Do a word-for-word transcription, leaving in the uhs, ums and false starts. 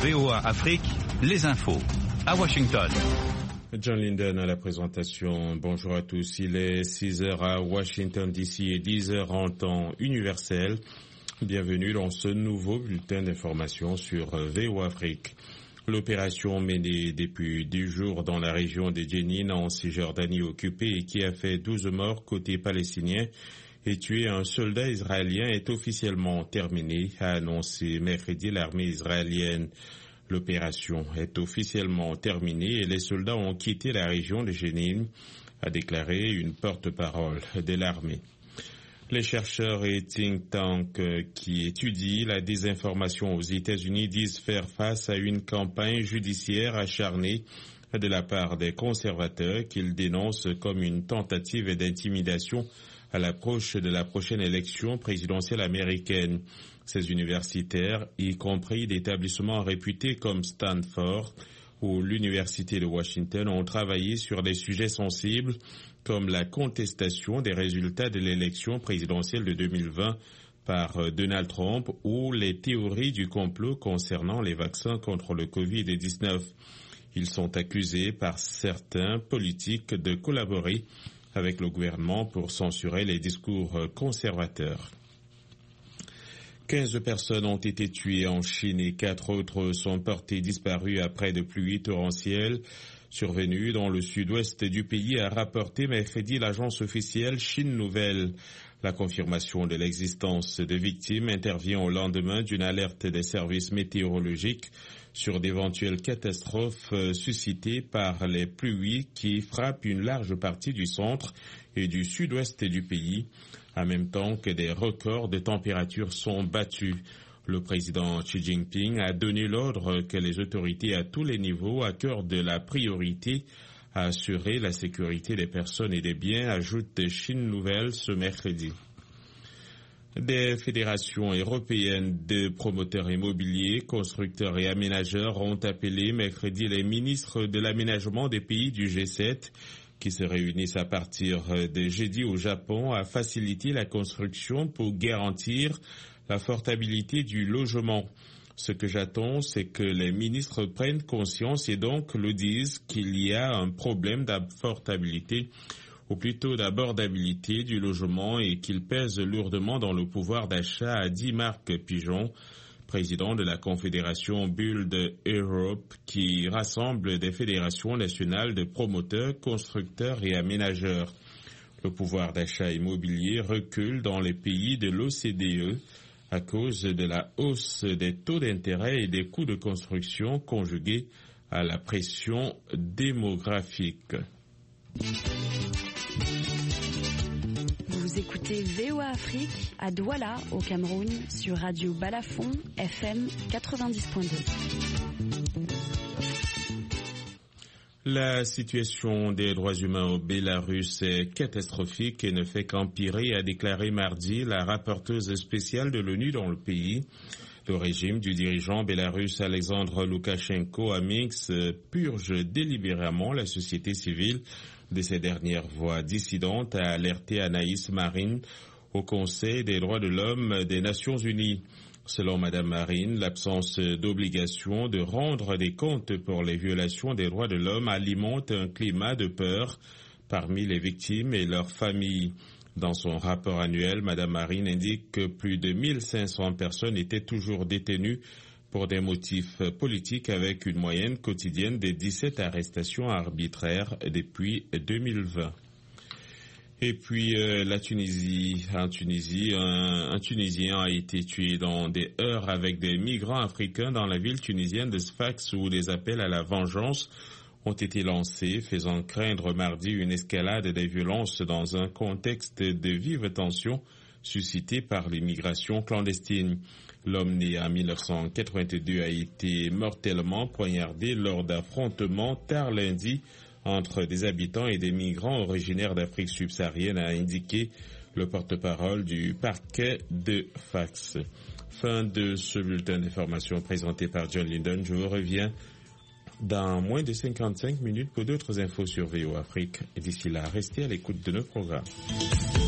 V O A Afrique, les infos. À Washington. John Linden à la présentation. Bonjour à tous. Il est six heures à Washington D C et dix heures en temps universel. Bienvenue dans ce nouveau bulletin d'information sur V O A Afrique. L'opération menée depuis dix jours dans la région de Jenin en Cisjordanie occupée et qui a fait douze morts côté palestinien et tué un soldat israélien est officiellement terminée, a annoncé mercredi l'armée israélienne. L'opération est officiellement terminée et les soldats ont quitté la région de Jenin, a déclaré une porte-parole de l'armée. Les chercheurs et think tanks qui étudient la désinformation aux États-Unis disent faire face à une campagne judiciaire acharnée de la part des conservateurs qu'ils dénoncent comme une tentative d'intimidation à l'approche de la prochaine élection présidentielle américaine. Ces universitaires, y compris d'établissements réputés comme Stanford ou l'Université de Washington, ont travaillé sur des sujets sensibles comme la contestation des résultats de l'élection présidentielle de deux mille vingt par Donald Trump ou les théories du complot concernant les vaccins contre le covid dix-neuf. Ils sont accusés par certains politiques de collaborer avec le gouvernement pour censurer les discours conservateurs. quinze personnes ont été tuées en Chine et quatre autres sont portées disparues après de pluies torrentielles survenues dans le sud-ouest du pays, a rapporté mercredi l'agence officielle Chine Nouvelle. La confirmation de l'existence de victimes intervient au lendemain d'une alerte des services météorologiques sur d'éventuelles catastrophes suscitées par les pluies qui frappent une large partie du centre et du sud-ouest du pays, en même temps que des records de température sont battus. Le président Xi Jinping a donné l'ordre que les autorités à tous les niveaux accordent la priorité à assurer la sécurité des personnes et des biens, ajoute Chine Nouvelle ce mercredi. Des fédérations européennes de promoteurs immobiliers, constructeurs et aménageurs ont appelé mercredi les ministres de l'aménagement des pays du G sept qui se réunissent à partir de jeudi au Japon à faciliter la construction pour garantir la portabilité du logement. Ce que j'attends, c'est que les ministres prennent conscience et donc le disent qu'il y a un problème d'affordabilité ou plutôt d'abordabilité du logement et qu'il pèse lourdement dans le pouvoir d'achat, a dit Marc Pigeon, président de la Confédération Build Europe, qui rassemble des fédérations nationales de promoteurs, constructeurs et aménageurs. Le pouvoir d'achat immobilier recule dans les pays de l'O C D E à cause de la hausse des taux d'intérêt et des coûts de construction conjugués à la pression démographique. Vous écoutez V O A Afrique à Douala, au Cameroun, sur Radio Balafon, F M quatre-vingt-dix point deux. La situation des droits humains au Bélarus est catastrophique et ne fait qu'empirer, a déclaré mardi la rapporteuse spéciale de l'ONU dans le pays. Le régime du dirigeant bélarusse Alexandre Loukachenko à Minsk purge délibérément la société civile de ces dernières voix dissidentes, a alerté Anaïs Marine au Conseil des droits de l'homme des Nations Unies. Selon Madame Marine, l'absence d'obligation de rendre des comptes pour les violations des droits de l'homme alimente un climat de peur parmi les victimes et leurs familles. Dans son rapport annuel, Madame Marine indique que plus de mille cinq cents personnes étaient toujours détenues pour des motifs politiques avec une moyenne quotidienne de dix-sept arrestations arbitraires depuis deux mille vingt. Et puis euh, la Tunisie, en Tunisie, un, un Tunisien a été tué dans des heurts avec des migrants africains dans la ville tunisienne de Sfax où des appels à la vengeance ont été lancés, faisant craindre mardi une escalade des violences dans un contexte de vive tension suscité par l'immigration clandestine. L'homme né en mille neuf cent quatre-vingt-deux a été mortellement poignardé lors d'affrontements tard lundi entre des habitants et des migrants originaires d'Afrique subsaharienne, a indiqué le porte-parole du parquet de Sfax. Fin de ce bulletin d'information présenté par John Linden. Je vous reviens dans moins de cinquante-cinq minutes pour d'autres infos sur V O Afrique. Et d'ici là, restez à l'écoute de nos programmes.